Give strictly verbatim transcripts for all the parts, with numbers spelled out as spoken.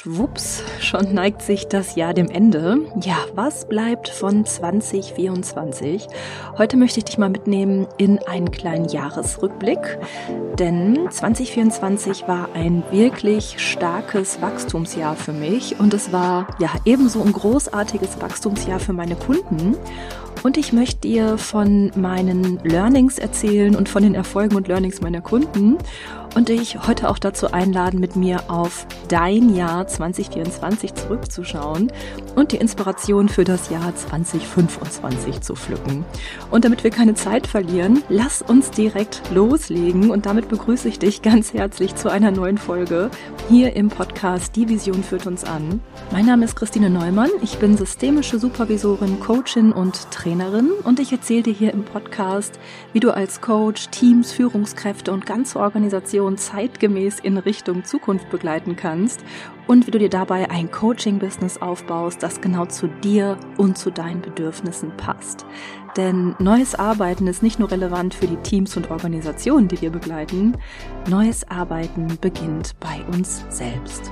schwupps, schon neigt sich das Jahr dem Ende. Ja, was bleibt von zwanzig vierundzwanzig? Heute möchte ich dich mal mitnehmen in einen kleinen Jahresrückblick, denn zwanzig vierundzwanzig war ein wirklich starkes Wachstumsjahr für mich und es war ja ebenso ein großartiges Wachstumsjahr für meine Kunden. Und ich möchte dir von meinen Learnings erzählen und von den Erfolgen und Learnings meiner Kunden und dich heute auch dazu einladen, mit mir auf dein Jahr zwanzig vierundzwanzig zurückzuschauen und die Inspiration für das Jahr zwanzig fünfundzwanzig zu pflücken. Und damit wir keine Zeit verlieren, lass uns direkt loslegen und damit begrüße ich dich ganz herzlich zu einer neuen Folge hier im Podcast Die Vision führt uns an. Mein Name ist Christine Neumann, ich bin systemische Supervisorin, Coachin und Trainerin und ich erzähle dir hier im Podcast, wie du als Coach Teams, Führungskräfte und ganze Organisationen zeitgemäß in Richtung Zukunft begleiten kannst und wie du dir dabei ein Coaching-Business aufbaust, das genau zu dir und zu deinen Bedürfnissen passt. Denn neues Arbeiten ist nicht nur relevant für die Teams und Organisationen, die wir begleiten, neues Arbeiten beginnt bei uns selbst.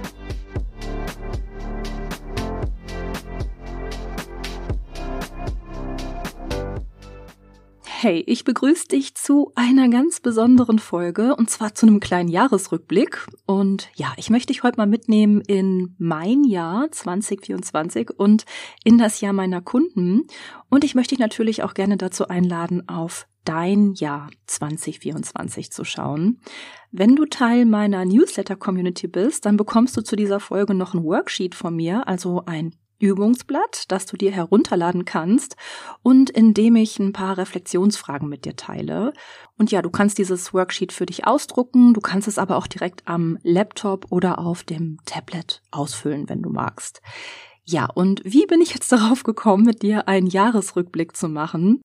Hey, ich begrüße dich zu einer ganz besonderen Folge und zwar zu einem kleinen Jahresrückblick. Und ja, ich möchte dich heute mal mitnehmen in mein Jahr zwanzig vierundzwanzig und in das Jahr meiner Kunden. Und ich möchte dich natürlich auch gerne dazu einladen, auf dein Jahr zwanzig vierundzwanzig zu schauen. Wenn du Teil meiner Newsletter-Community bist, dann bekommst du zu dieser Folge noch ein Worksheet von mir, also ein Übungsblatt, das du dir herunterladen kannst und in dem ich ein paar Reflexionsfragen mit dir teile. Und ja, du kannst dieses Worksheet für dich ausdrucken, du kannst es aber auch direkt am Laptop oder auf dem Tablet ausfüllen, wenn du magst. Ja, und wie bin ich jetzt darauf gekommen, mit dir einen Jahresrückblick zu machen?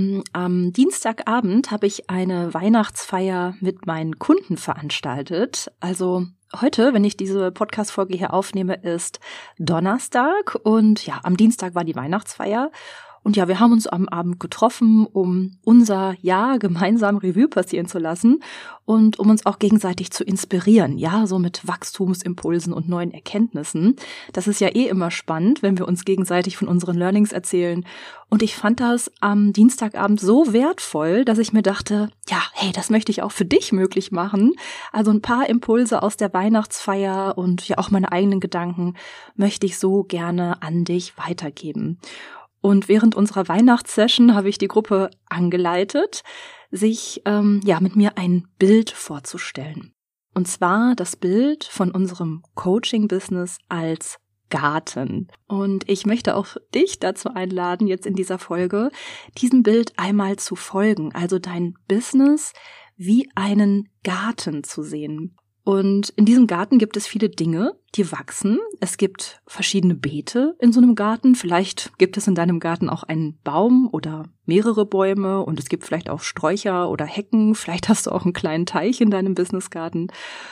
Am Dienstagabend habe ich eine Weihnachtsfeier mit meinen Kunden veranstaltet. Also heute, wenn ich diese Podcast-Folge hier aufnehme, ist Donnerstag und ja, am Dienstag war die Weihnachtsfeier. Und ja, wir haben uns am Abend getroffen, um unser Jahr gemeinsam Revue passieren zu lassen und um uns auch gegenseitig zu inspirieren, ja, so mit Wachstumsimpulsen und neuen Erkenntnissen. Das ist ja eh immer spannend, wenn wir uns gegenseitig von unseren Learnings erzählen. Und ich fand das am Dienstagabend so wertvoll, dass ich mir dachte, ja, hey, das möchte ich auch für dich möglich machen. Also ein paar Impulse aus der Weihnachtsfeier und ja auch meine eigenen Gedanken möchte ich so gerne an dich weitergeben. Und während unserer Weihnachtssession habe ich die Gruppe angeleitet, sich ähm, ja mit mir ein Bild vorzustellen. Und zwar das Bild von unserem Coaching-Business als Garten. Und ich möchte auch dich dazu einladen, jetzt in dieser Folge, diesem Bild einmal zu folgen, also dein Business wie einen Garten zu sehen. Und in diesem Garten gibt es viele Dinge, die wachsen. Es gibt verschiedene Beete in so einem Garten. Vielleicht gibt es in deinem Garten auch einen Baum oder mehrere Bäume und es gibt vielleicht auch Sträucher oder Hecken. Vielleicht hast du auch einen kleinen Teich in deinem Businessgarten.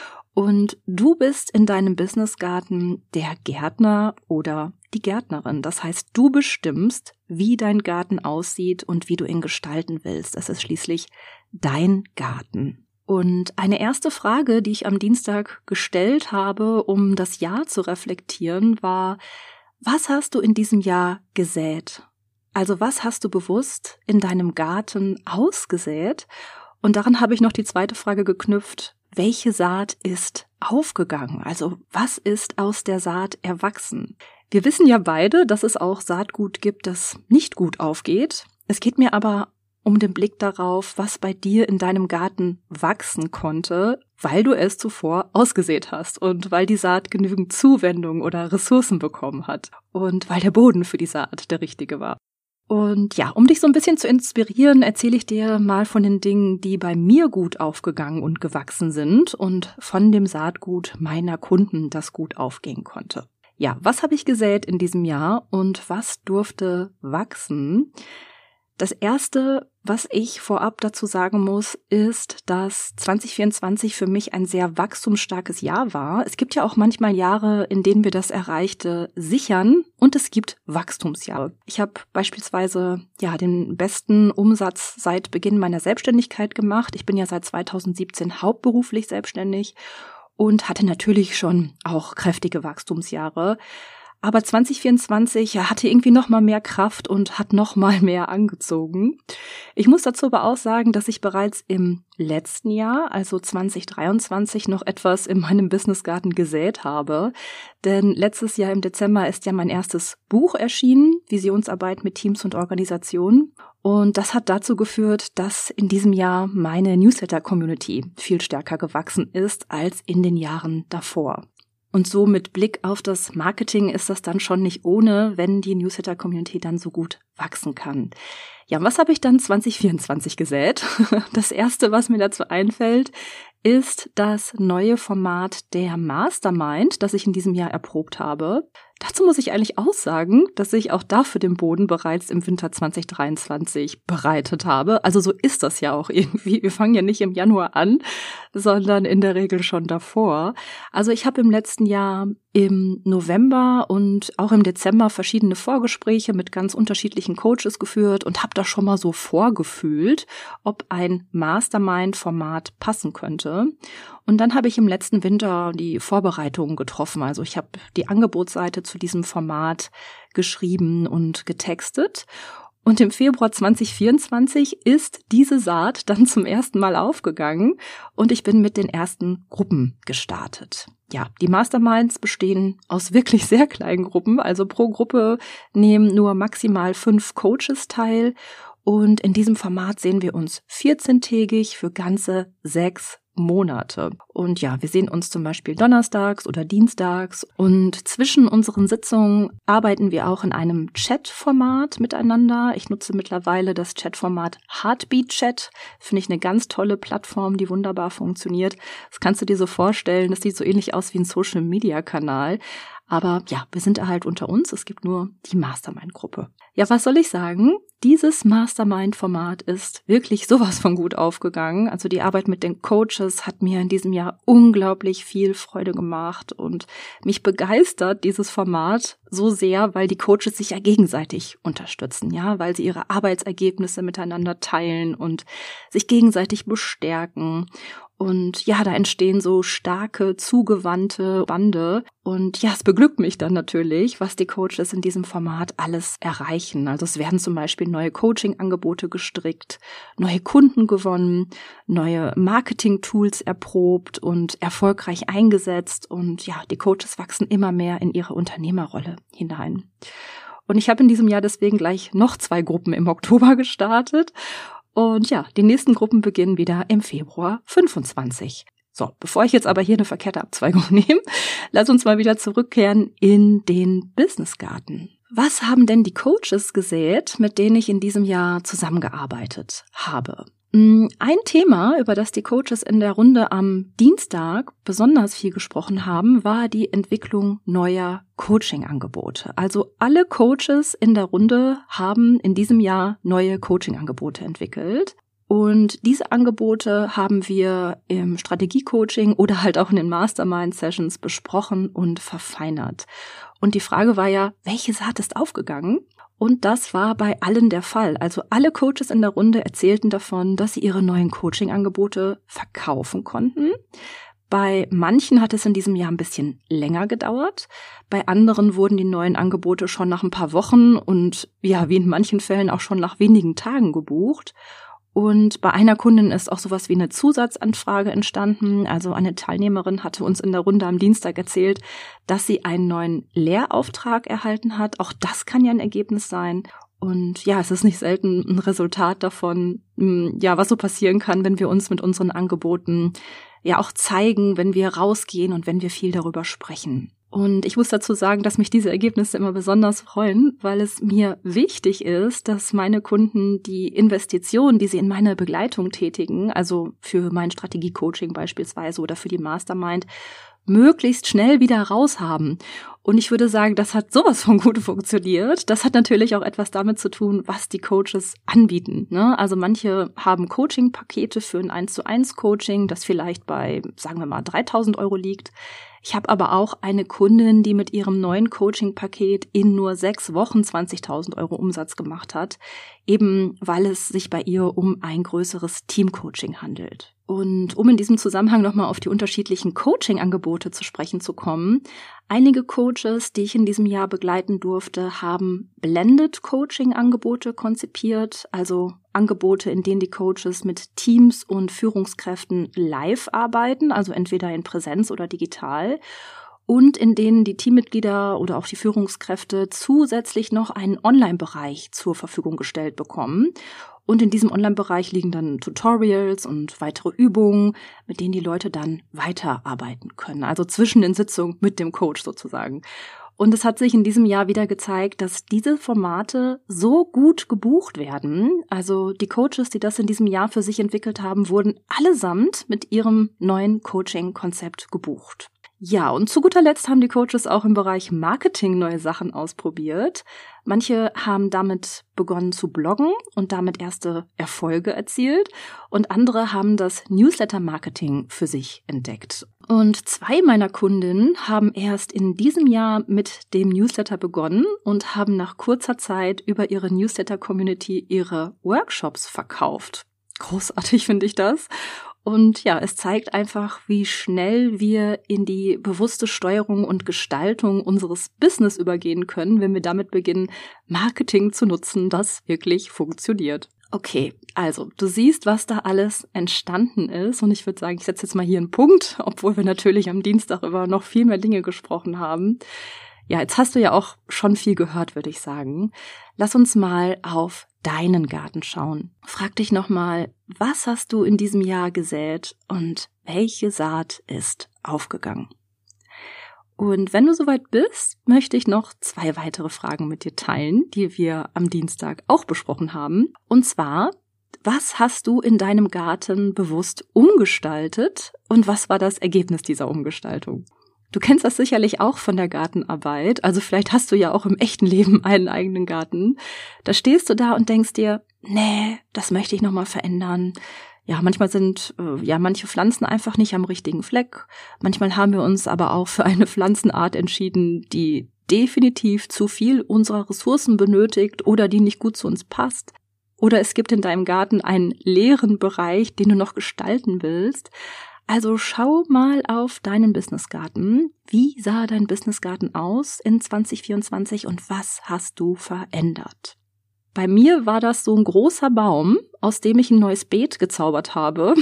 Und du bist in deinem Businessgarten der Gärtner oder die Gärtnerin. Das heißt, du bestimmst, wie dein Garten aussieht und wie du ihn gestalten willst. Es ist schließlich dein Garten. Und eine erste Frage, die ich am Dienstag gestellt habe, um das Jahr zu reflektieren, war, was hast du in diesem Jahr gesät? Also was hast du bewusst in deinem Garten ausgesät? Und daran habe ich noch die zweite Frage geknüpft, welche Saat ist aufgegangen? Also was ist aus der Saat erwachsen? Wir wissen ja beide, dass es auch Saatgut gibt, das nicht gut aufgeht. Es geht mir aber um den Blick darauf, was bei dir in deinem Garten wachsen konnte, weil du es zuvor ausgesät hast und weil die Saat genügend Zuwendung oder Ressourcen bekommen hat und weil der Boden für die Saat der richtige war. Und ja, um dich so ein bisschen zu inspirieren, erzähle ich dir mal von den Dingen, die bei mir gut aufgegangen und gewachsen sind und von dem Saatgut meiner Kunden, das gut aufgehen konnte. Ja, was habe ich gesät in diesem Jahr und was durfte wachsen? Das Erste, was ich vorab dazu sagen muss, ist, dass zwanzig vierundzwanzig für mich ein sehr wachstumsstarkes Jahr war. Es gibt ja auch manchmal Jahre, in denen wir das Erreichte sichern und es gibt Wachstumsjahre. Ich habe beispielsweise ja den besten Umsatz seit Beginn meiner Selbstständigkeit gemacht. Ich bin ja seit zweitausendsiebzehn hauptberuflich selbstständig. und hatte natürlich schon auch kräftige Wachstumsjahre. Aber zwanzig vierundzwanzig ja, hatte irgendwie noch mal mehr Kraft und hat noch mal mehr angezogen. Ich muss dazu aber auch sagen, dass ich bereits im letzten Jahr, also zwanzig dreiundzwanzig, noch etwas in meinem Businessgarten gesät habe. Denn letztes Jahr im Dezember ist ja mein erstes Buch erschienen, Visionsarbeit mit Teams und Organisationen. Und das hat dazu geführt, dass in diesem Jahr meine Newsletter-Community viel stärker gewachsen ist als in den Jahren davor. Und so mit Blick auf das Marketing ist das dann schon nicht ohne, wenn die Newsletter-Community dann so gut wachsen kann. Ja, und was habe ich dann zwanzig vierundzwanzig gesät? Das erste, was mir dazu einfällt, ist das neue Format der Mastermind, das ich in diesem Jahr erprobt habe. Dazu muss ich eigentlich auch sagen, dass ich auch dafür den Boden bereits im Winter zwanzig dreiundzwanzig bereitet habe. Also so ist das ja auch irgendwie. Wir fangen ja nicht im Januar an, sondern in der Regel schon davor. Also ich habe im letzten Jahr im November und auch im Dezember verschiedene Vorgespräche mit ganz unterschiedlichen Coaches geführt und habe da schon mal so vorgefühlt, ob ein Mastermind-Format passen könnte. Und dann habe ich im letzten Winter die Vorbereitungen getroffen. Also ich habe die Angebotsseite zu diesem Format geschrieben und getextet. Und im Februar zwanzig vierundzwanzig ist diese Saat dann zum ersten Mal aufgegangen und ich bin mit den ersten Gruppen gestartet. Ja, die Masterminds bestehen aus wirklich sehr kleinen Gruppen. Also pro Gruppe nehmen nur maximal fünf Coaches teil. Und in diesem Format sehen wir uns vierzehntägig für ganze sechs Monate. Und ja, wir sehen uns zum Beispiel donnerstags oder dienstags. Und zwischen unseren Sitzungen arbeiten wir auch in einem Chat-Format miteinander. Ich nutze mittlerweile das Chat-Format Heartbeat Chat. Finde ich eine ganz tolle Plattform, die wunderbar funktioniert. Das kannst du dir so vorstellen. Das sieht so ähnlich aus wie ein Social-Media-Kanal. Aber ja, wir sind halt unter uns. Es gibt nur die Mastermind-Gruppe. Ja, was soll ich sagen? Dieses Mastermind-Format ist wirklich sowas von gut aufgegangen. Also die Arbeit mit den Coaches hat mir in diesem Jahr unglaublich viel Freude gemacht und mich begeistert dieses Format so sehr, weil die Coaches sich ja gegenseitig unterstützen, ja, weil sie ihre Arbeitsergebnisse miteinander teilen und sich gegenseitig bestärken. Und ja, da entstehen so starke, zugewandte Bande. Und ja, es beglückt mich dann natürlich, was die Coaches in diesem Format alles erreichen. Also es werden zum Beispiel neue Coaching-Angebote gestrickt, neue Kunden gewonnen, neue Marketing-Tools erprobt und erfolgreich eingesetzt. Und ja, die Coaches wachsen immer mehr in ihre Unternehmerrolle hinein. Und ich habe in diesem Jahr deswegen gleich noch zwei Gruppen im Oktober gestartet. Und ja, die nächsten Gruppen beginnen wieder im Februar fünfundzwanzig. So, bevor ich jetzt aber hier eine verkehrte Abzweigung nehme, lass uns mal wieder zurückkehren in den Businessgarten. Was haben denn die Coaches gesät, mit denen ich in diesem Jahr zusammengearbeitet habe? Ein Thema, über das die Coaches in der Runde am Dienstag besonders viel gesprochen haben, war die Entwicklung neuer Coaching-Angebote. Also alle Coaches in der Runde haben in diesem Jahr neue Coaching-Angebote entwickelt. Und diese Angebote haben wir im Strategie-Coaching oder halt auch in den Mastermind-Sessions besprochen und verfeinert. Und die Frage war ja, welche Saat ist aufgegangen? Und das war bei allen der Fall. Also alle Coaches in der Runde erzählten davon, dass sie ihre neuen Coaching-Angebote verkaufen konnten. Bei manchen hat es in diesem Jahr ein bisschen länger gedauert. Bei anderen wurden die neuen Angebote schon nach ein paar Wochen und ja, wie in manchen Fällen auch schon nach wenigen Tagen gebucht. Und bei einer Kundin ist auch sowas wie eine Zusatzanfrage entstanden. Also eine Teilnehmerin hatte uns in der Runde am Dienstag erzählt, dass sie einen neuen Lehrauftrag erhalten hat. Auch das kann ja ein Ergebnis sein. Und ja, es ist nicht selten ein Resultat davon, ja, was so passieren kann, wenn wir uns mit unseren Angeboten ja auch zeigen, wenn wir rausgehen und wenn wir viel darüber sprechen. Und ich muss dazu sagen, dass mich diese Ergebnisse immer besonders freuen, weil es mir wichtig ist, dass meine Kunden die Investition, die sie in meine Begleitung tätigen, also für mein Strategie-Coaching beispielsweise oder für die Mastermind, möglichst schnell wieder raushaben. Und ich würde sagen, das hat sowas von gut funktioniert. Das hat natürlich auch etwas damit zu tun, was die Coaches anbieten, ne? Also manche haben Coaching-Pakete für ein eins zu eins Coaching, das vielleicht bei, sagen wir mal, dreitausend Euro liegt. Ich habe aber auch eine Kundin, die mit ihrem neuen Coaching-Paket in nur sechs Wochen zwanzigtausend Euro Umsatz gemacht hat, eben weil es sich bei ihr um ein größeres Teamcoaching handelt. Und um in diesem Zusammenhang nochmal auf die unterschiedlichen Coaching-Angebote zu sprechen zu kommen, einige Coaches, die ich in diesem Jahr begleiten durfte, haben Blended Coaching-Angebote konzipiert, also Angebote, in denen die Coaches mit Teams und Führungskräften live arbeiten, also entweder in Präsenz oder digital, und in denen die Teammitglieder oder auch die Führungskräfte zusätzlich noch einen Online-Bereich zur Verfügung gestellt bekommen. Und in diesem Online-Bereich liegen dann Tutorials und weitere Übungen, mit denen die Leute dann weiterarbeiten können, also zwischen den Sitzungen mit dem Coach sozusagen. Und es hat sich in diesem Jahr wieder gezeigt, dass diese Formate so gut gebucht werden. Also die Coaches, die das in diesem Jahr für sich entwickelt haben, wurden allesamt mit ihrem neuen Coaching-Konzept gebucht. Ja, und zu guter Letzt haben die Coaches auch im Bereich Marketing neue Sachen ausprobiert. Manche haben damit begonnen zu bloggen und damit erste Erfolge erzielt und andere haben das Newsletter-Marketing für sich entdeckt. Und zwei meiner Kundinnen haben erst in diesem Jahr mit dem Newsletter begonnen und haben nach kurzer Zeit über ihre Newsletter-Community ihre Workshops verkauft. Großartig finde ich das. Und ja, es zeigt einfach, wie schnell wir in die bewusste Steuerung und Gestaltung unseres Business übergehen können, wenn wir damit beginnen, Marketing zu nutzen, das wirklich funktioniert. Okay, also du siehst, was da alles entstanden ist und ich würde sagen, ich setze jetzt mal hier einen Punkt, obwohl wir natürlich am Dienstag über noch viel mehr Dinge gesprochen haben. Ja, jetzt hast du ja auch schon viel gehört, würde ich sagen. Lass uns mal auf deinen Garten schauen. Frag dich nochmal, was hast du in diesem Jahr gesät und welche Saat ist aufgegangen? Und wenn du soweit bist, möchte ich noch zwei weitere Fragen mit dir teilen, die wir am Dienstag auch besprochen haben. Und zwar, was hast du in deinem Garten bewusst umgestaltet und was war das Ergebnis dieser Umgestaltung? Du kennst das sicherlich auch von der Gartenarbeit, also vielleicht hast du ja auch im echten Leben einen eigenen Garten. Da stehst du da und denkst dir, nee, das möchte ich nochmal verändern. Ja, manchmal sind äh, ja manche Pflanzen einfach nicht am richtigen Fleck. Manchmal haben wir uns aber auch für eine Pflanzenart entschieden, die definitiv zu viel unserer Ressourcen benötigt oder die nicht gut zu uns passt. Oder es gibt in deinem Garten einen leeren Bereich, den du noch gestalten willst. Also schau mal auf deinen Businessgarten. Wie sah dein Businessgarten aus in zwanzig vierundzwanzig und was hast du verändert? Bei mir war das so ein großer Baum, aus dem ich ein neues Beet gezaubert habe.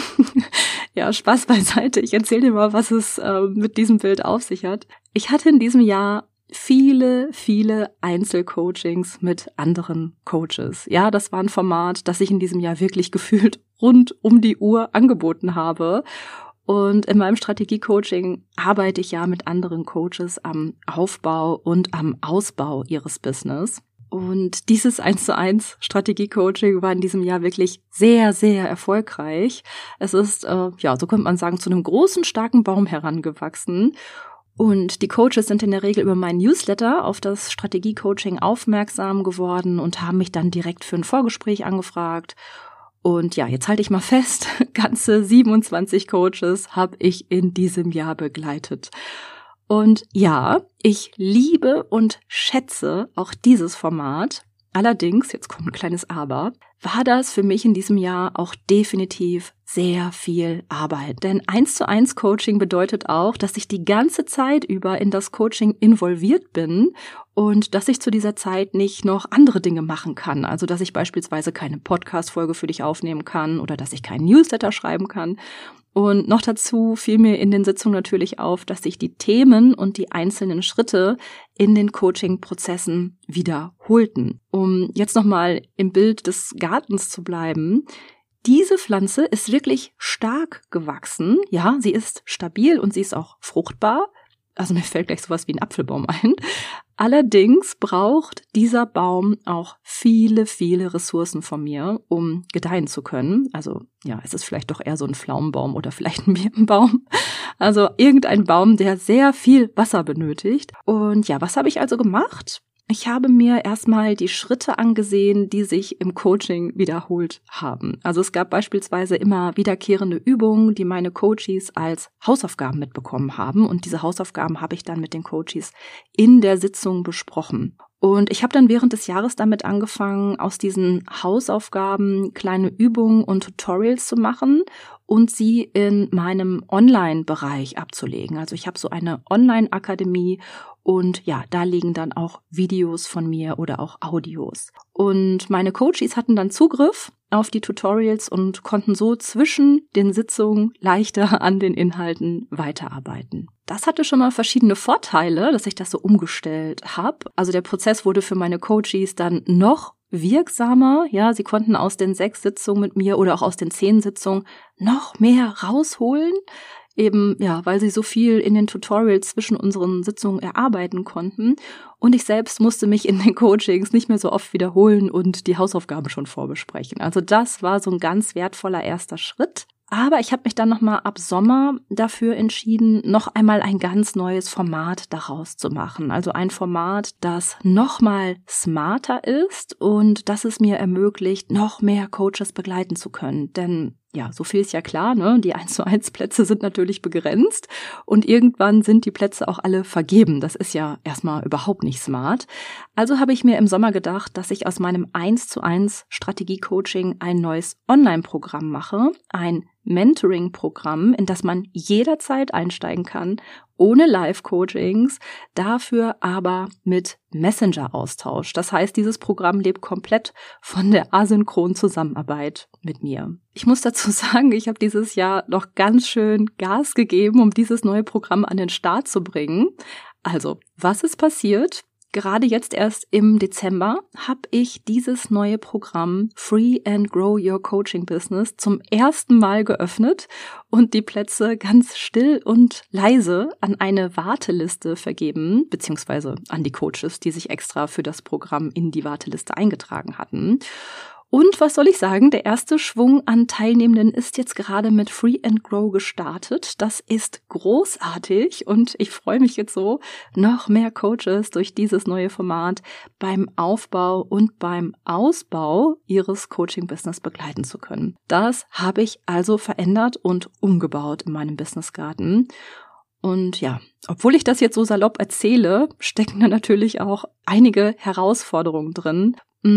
Ja, Spaß beiseite. Ich erzähle dir mal, was es äh, mit diesem Bild auf sich hat. Ich hatte in diesem Jahr viele, viele Einzelcoachings mit anderen Coaches. Ja, das war ein Format, das ich in diesem Jahr wirklich gefühlt rund um die Uhr angeboten habe. Und in meinem Strategie-Coaching arbeite ich ja mit anderen Coaches am Aufbau und am Ausbau ihres Business. Und dieses eins zu eins Strategie-Coaching war in diesem Jahr wirklich sehr, sehr erfolgreich. Es ist, äh, ja, so könnte man sagen, zu einem großen, starken Baum herangewachsen. Und die Coaches sind in der Regel über meinen Newsletter auf das Strategie-Coaching aufmerksam geworden und haben mich dann direkt für ein Vorgespräch angefragt. Und ja, jetzt halte ich mal fest, ganze siebenundzwanzig Coaches habe ich in diesem Jahr begleitet. Und ja, ich liebe und schätze auch dieses Format. Allerdings, jetzt kommt ein kleines Aber, war das für mich in diesem Jahr auch definitiv sehr viel Arbeit. Denn eins zu eins Coaching bedeutet auch, dass ich die ganze Zeit über in das Coaching involviert bin und dass ich zu dieser Zeit nicht noch andere Dinge machen kann. Also, dass ich beispielsweise keine Podcast-Folge für dich aufnehmen kann oder dass ich keinen Newsletter schreiben kann. Und noch dazu fiel mir in den Sitzungen natürlich auf, dass sich die Themen und die einzelnen Schritte in den Coaching-Prozessen wiederholten. Um jetzt nochmal im Bild des Gartens zu bleiben, diese Pflanze ist wirklich stark gewachsen. Ja, sie ist stabil und sie ist auch fruchtbar. Also mir fällt gleich sowas wie ein Apfelbaum ein. Allerdings braucht dieser Baum auch viele, viele Ressourcen von mir, um gedeihen zu können. Also ja, es ist vielleicht doch eher so ein Pflaumenbaum oder vielleicht ein Birnbaum. Also irgendein Baum, der sehr viel Wasser benötigt. Und ja, was habe ich also gemacht? Ich habe mir erstmal die Schritte angesehen, die sich im Coaching wiederholt haben. Also es gab beispielsweise immer wiederkehrende Übungen, die meine Coaches als Hausaufgaben mitbekommen haben. Und diese Hausaufgaben habe ich dann mit den Coaches in der Sitzung besprochen. Und ich habe dann während des Jahres damit angefangen, aus diesen Hausaufgaben kleine Übungen und Tutorials zu machen und sie in meinem Online-Bereich abzulegen. Also ich habe so eine Online-Akademie und ja, da liegen dann auch Videos von mir oder auch Audios. Und meine Coaches hatten dann Zugriff auf die Tutorials und konnten so zwischen den Sitzungen leichter an den Inhalten weiterarbeiten. Das hatte schon mal verschiedene Vorteile, dass ich das so umgestellt habe. Also der Prozess wurde für meine Coaches dann noch wirksamer. Ja, sie konnten aus den sechs Sitzungen mit mir oder auch aus den zehn Sitzungen noch mehr rausholen. Eben, ja, weil sie so viel in den Tutorials zwischen unseren Sitzungen erarbeiten konnten. Und ich selbst musste mich in den Coachings nicht mehr so oft wiederholen und die Hausaufgaben schon vorbesprechen. Also das war so ein ganz wertvoller erster Schritt. Aber ich habe mich dann nochmal ab Sommer dafür entschieden, noch einmal ein ganz neues Format daraus zu machen. Also ein Format, das nochmal smarter ist und das es mir ermöglicht, noch mehr Coaches begleiten zu können. Denn ja, so viel ist ja klar, ne? Die eins zu eins Plätze sind natürlich begrenzt und irgendwann sind die Plätze auch alle vergeben. Das ist ja erstmal überhaupt nicht smart. Also habe ich mir im Sommer gedacht, dass ich aus meinem eins zu eins Strategie-Coaching ein neues Online-Programm mache, ein Mentoring-Programm, in das man jederzeit einsteigen kann, ohne Live-Coachings, dafür aber mit Messenger-Austausch. Das heißt, dieses Programm lebt komplett von der asynchronen Zusammenarbeit mit mir. Ich muss dazu sagen, ich habe dieses Jahr noch ganz schön Gas gegeben, um dieses neue Programm an den Start zu bringen. Also, was ist passiert? Gerade jetzt erst im Dezember habe ich dieses neue Programm Free and Grow Your Coaching Business zum ersten Mal geöffnet und die Plätze ganz still und leise an eine Warteliste vergeben, beziehungsweise an die Coaches, die sich extra für das Programm in die Warteliste eingetragen hatten. Und was soll ich sagen, der erste Schwung an Teilnehmenden ist jetzt gerade mit Free and Grow gestartet. Das ist großartig und ich freue mich jetzt so, noch mehr Coaches durch dieses neue Format beim Aufbau und beim Ausbau ihres Coaching-Business begleiten zu können. Das habe ich also verändert und umgebaut in meinem Businessgarten. Und ja, obwohl ich das jetzt so salopp erzähle, stecken da natürlich auch einige Herausforderungen drin.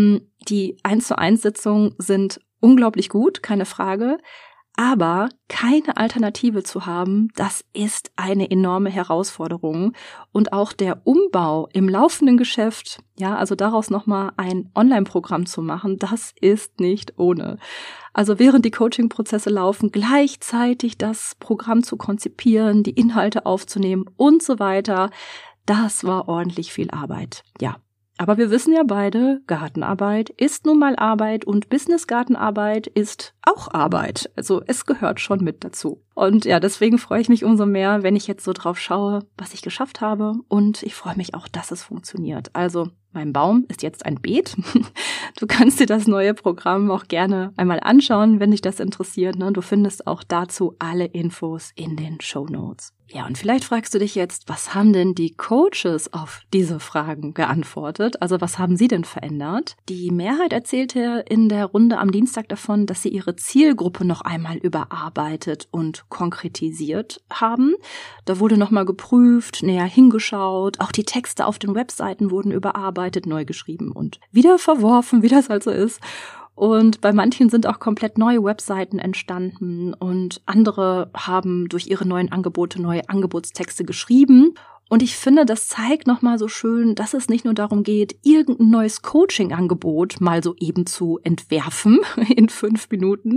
Die eins zu eins Sitzungen sind unglaublich gut, keine Frage, aber keine Alternative zu haben, das ist eine enorme Herausforderung. Und auch der Umbau im laufenden Geschäft, ja, also daraus nochmal ein Online-Programm zu machen, das ist nicht ohne. Also während die Coaching-Prozesse laufen, gleichzeitig das Programm zu konzipieren, die Inhalte aufzunehmen und so weiter, das war ordentlich viel Arbeit, ja. Aber wir wissen ja beide, Gartenarbeit ist nun mal Arbeit und Business-Gartenarbeit ist auch Arbeit. Also es gehört schon mit dazu. Und ja, deswegen freue ich mich umso mehr, wenn ich jetzt so drauf schaue, was ich geschafft habe. Und ich freue mich auch, dass es funktioniert. Also mein Baum ist jetzt ein Beet. Du kannst dir das neue Programm auch gerne einmal anschauen, wenn dich das interessiert. Ne? Du findest auch dazu alle Infos in den Shownotes. Ja, und vielleicht fragst du dich jetzt, was haben denn die Coaches auf diese Fragen geantwortet? Also was haben sie denn verändert? Die Mehrheit erzählte in der Runde am Dienstag davon, dass sie ihre Zielgruppe noch einmal überarbeitet und konkretisiert haben. Da wurde nochmal geprüft, näher hingeschaut. Auch die Texte auf den Webseiten wurden überarbeitet, neu geschrieben und wieder verworfen, wie das halt so ist. Und bei manchen sind auch komplett neue Webseiten entstanden und andere haben durch ihre neuen Angebote neue Angebotstexte geschrieben. Und ich finde, das zeigt nochmal so schön, dass es nicht nur darum geht, irgendein neues Coaching-Angebot mal so eben zu entwerfen in fünf Minuten,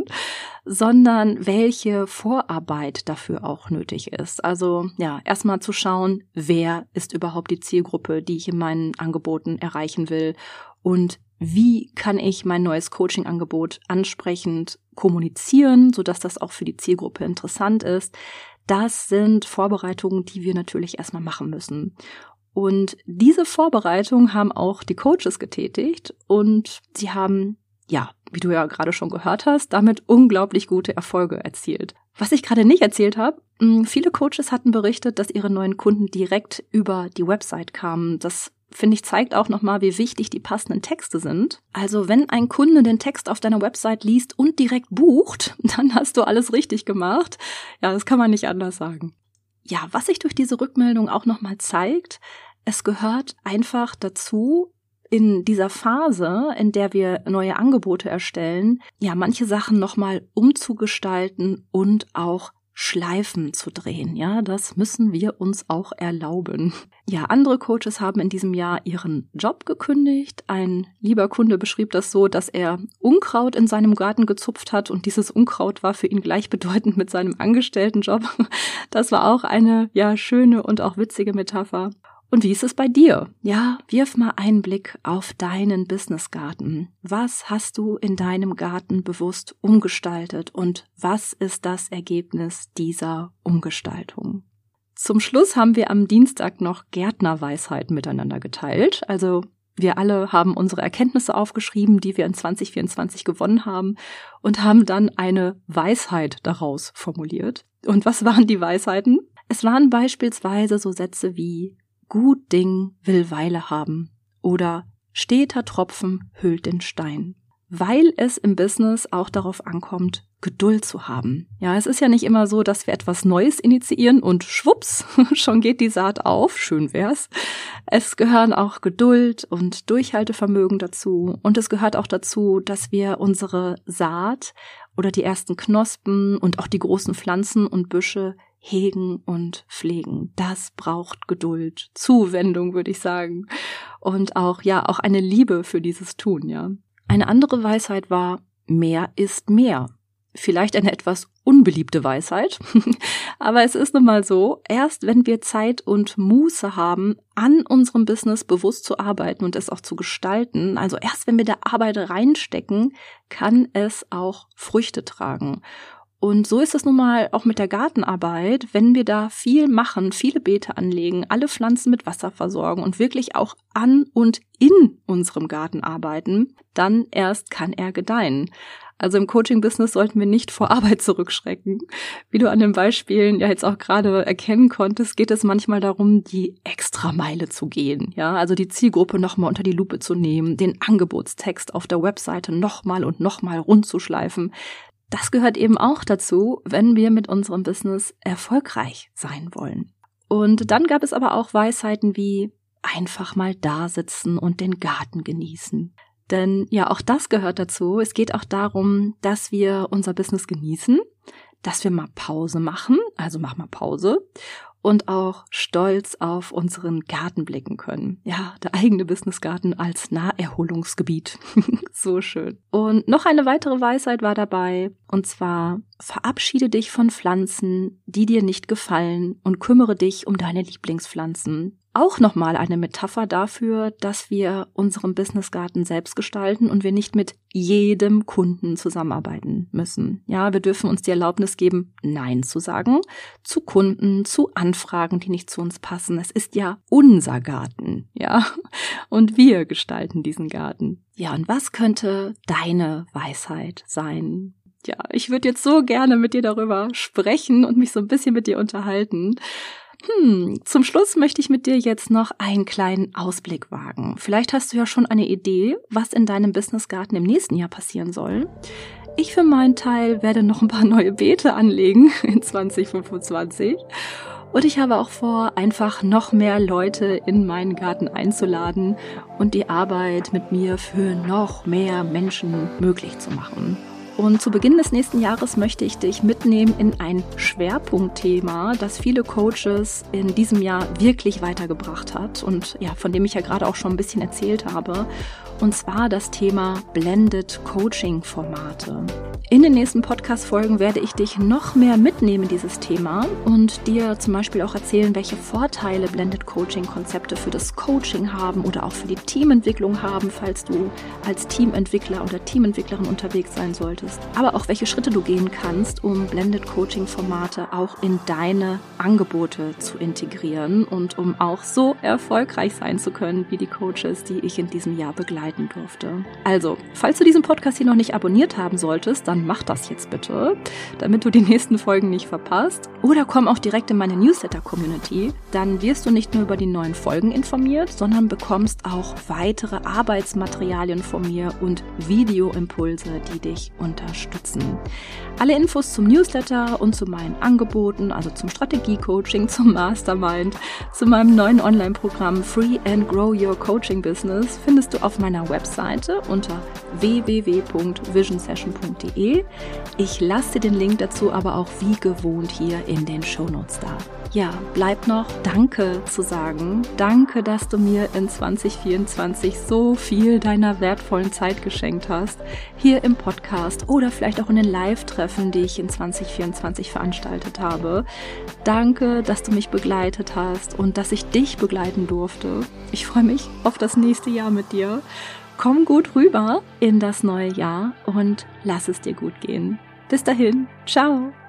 sondern welche Vorarbeit dafür auch nötig ist. Also ja, erstmal zu schauen, wer ist überhaupt die Zielgruppe, die ich in meinen Angeboten erreichen will und wie kann ich mein neues Coaching-Angebot ansprechend kommunizieren, sodass das auch für die Zielgruppe interessant ist. Das sind Vorbereitungen, die wir natürlich erstmal machen müssen. Und diese Vorbereitungen haben auch die Coaches getätigt und sie haben, ja, wie du ja gerade schon gehört hast, damit unglaublich gute Erfolge erzielt. Was ich gerade nicht erzählt habe, viele Coaches hatten berichtet, dass ihre neuen Kunden direkt über die Website kamen. Das finde ich, zeigt auch nochmal, wie wichtig die passenden Texte sind. Also wenn ein Kunde den Text auf deiner Website liest und direkt bucht, dann hast du alles richtig gemacht. Ja, das kann man nicht anders sagen. Ja, was sich durch diese Rückmeldung auch nochmal zeigt, es gehört einfach dazu, in dieser Phase, in der wir neue Angebote erstellen, ja, manche Sachen nochmal umzugestalten und auch Schleifen zu drehen. Ja, das müssen wir uns auch erlauben. Ja, andere Coaches haben in diesem Jahr ihren Job gekündigt. Ein lieber Kunde beschrieb das so, dass er Unkraut in seinem Garten gezupft hat und dieses Unkraut war für ihn gleichbedeutend mit seinem Angestelltenjob. Das war auch eine, ja, schöne und auch witzige Metapher. Und wie ist es bei dir? Ja, wirf mal einen Blick auf deinen Businessgarten. Was hast du in deinem Garten bewusst umgestaltet und was ist das Ergebnis dieser Umgestaltung? Zum Schluss haben wir am Dienstag noch Gärtnerweisheiten miteinander geteilt. Also wir alle haben unsere Erkenntnisse aufgeschrieben, die wir in zwanzig vierundzwanzig gewonnen haben und haben dann eine Weisheit daraus formuliert. Und was waren die Weisheiten? Es waren beispielsweise so Sätze wie: Gut Ding will Weile haben oder steter Tropfen höhlt den Stein. Weil es im Business auch darauf ankommt, Geduld zu haben. Ja, es ist ja nicht immer so, dass wir etwas Neues initiieren und schwupps, schon geht die Saat auf, schön wär's. Es gehören auch Geduld und Durchhaltevermögen dazu und es gehört auch dazu, dass wir unsere Saat oder die ersten Knospen und auch die großen Pflanzen und Büsche hegen und pflegen. Das braucht Geduld, Zuwendung, würde ich sagen. Und auch, ja, auch eine Liebe für dieses Tun, ja. Eine andere Weisheit war, mehr ist mehr. Vielleicht eine etwas unbeliebte Weisheit, aber es ist nun mal so, erst wenn wir Zeit und Muße haben, an unserem Business bewusst zu arbeiten und es auch zu gestalten, also erst wenn wir da Arbeit reinstecken, kann es auch Früchte tragen. Und so ist es nun mal auch mit der Gartenarbeit, wenn wir da viel machen, viele Beete anlegen, alle Pflanzen mit Wasser versorgen und wirklich auch an und in unserem Garten arbeiten, dann erst kann er gedeihen. Also im Coaching-Business sollten wir nicht vor Arbeit zurückschrecken. Wie du an den Beispielen ja jetzt auch gerade erkennen konntest, geht es manchmal darum, die Extrameile zu gehen. Ja, also die Zielgruppe nochmal unter die Lupe zu nehmen, den Angebotstext auf der Webseite nochmal und nochmal rund zu schleifen. Das gehört eben auch dazu, wenn wir mit unserem Business erfolgreich sein wollen. Und dann gab es aber auch Weisheiten wie einfach mal da sitzen und den Garten genießen. Denn ja, auch das gehört dazu. Es geht auch darum, dass wir unser Business genießen, dass wir mal Pause machen, also mach mal Pause und auch stolz auf unseren Garten blicken können. Ja, der eigene Businessgarten als Naherholungsgebiet. So schön. Und noch eine weitere Weisheit war dabei, und zwar: Verabschiede dich von Pflanzen, die dir nicht gefallen und kümmere dich um deine Lieblingspflanzen. Auch nochmal eine Metapher dafür, dass wir unseren Businessgarten selbst gestalten und wir nicht mit jedem Kunden zusammenarbeiten müssen. Ja, wir dürfen uns die Erlaubnis geben, Nein zu sagen zu Kunden, zu Anfragen, die nicht zu uns passen. Es ist ja unser Garten, ja, und wir gestalten diesen Garten. Ja, und was könnte deine Weisheit sein? Ja, ich würde jetzt so gerne mit dir darüber sprechen und mich so ein bisschen mit dir unterhalten. Hm, zum Schluss möchte ich mit dir jetzt noch einen kleinen Ausblick wagen. Vielleicht hast du ja schon eine Idee, was in deinem Businessgarten im nächsten Jahr passieren soll. Ich für meinen Teil werde noch ein paar neue Beete anlegen in zwanzig fünfundzwanzig. Und ich habe auch vor, einfach noch mehr Leute in meinen Garten einzuladen und die Arbeit mit mir für noch mehr Menschen möglich zu machen. Und zu Beginn des nächsten Jahres möchte ich dich mitnehmen in ein Schwerpunktthema, das viele Coaches in diesem Jahr wirklich weitergebracht hat und ja, von dem ich ja gerade auch schon ein bisschen erzählt habe. Und zwar das Thema Blended Coaching Formate. In den nächsten Podcast-Folgen werde ich dich noch mehr mitnehmen in dieses Thema und dir zum Beispiel auch erzählen, welche Vorteile Blended Coaching Konzepte für das Coaching haben oder auch für die Teamentwicklung haben, falls du als Teamentwickler oder Teamentwicklerin unterwegs sein solltest. solltest, aber auch welche Schritte du gehen kannst, um Blended Coaching Formate auch in deine Angebote zu integrieren und um auch so erfolgreich sein zu können wie die Coaches, die ich in diesem Jahr begleiten durfte. Also, falls du diesen Podcast hier noch nicht abonniert haben solltest, dann mach das jetzt bitte, damit du die nächsten Folgen nicht verpasst. Oder komm auch direkt in meine Newsletter-Community. Dann wirst du nicht nur über die neuen Folgen informiert, sondern bekommst auch weitere Arbeitsmaterialien von mir und Videoimpulse, die dich unterstützen. Alle Infos zum Newsletter und zu meinen Angeboten, also zum Strategie-Coaching, zum Mastermind, zu meinem neuen Online-Programm Free and Grow Your Coaching Business findest du auf meiner Webseite unter w w w punkt vision session punkt d e. Ich lasse dir den Link dazu aber auch wie gewohnt hier in den Shownotes da. Ja, bleibt noch Danke zu sagen. Danke, dass du mir in zwanzig vierundzwanzig so viel deiner wertvollen Zeit geschenkt hast. Hier im Podcast oder vielleicht auch in den Live-Treffen, die ich in zwanzig vierundzwanzig veranstaltet habe. Danke, dass du mich begleitet hast und dass ich dich begleiten durfte. Ich freue mich auf das nächste Jahr mit dir. Komm gut rüber in das neue Jahr und lass es dir gut gehen. Bis dahin, ciao!